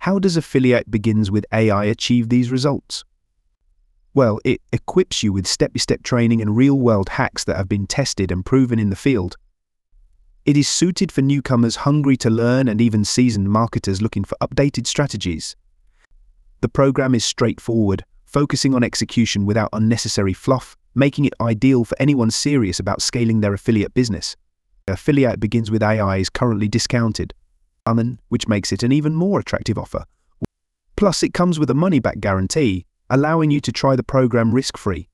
How does Affiliate Begins with AI achieve these results? Well, it equips you with step-by-step training and real-world hacks that have been tested and proven in the field. It is suited for newcomers hungry to learn and even seasoned marketers looking for updated strategies. The program is straightforward, focusing on execution without unnecessary fluff, making it ideal for anyone serious about scaling their affiliate business. Affiliate Begins with AI is currently discounted, which makes it an even more attractive offer. Plus, it comes with a money-back guarantee, allowing you to try the program risk-free.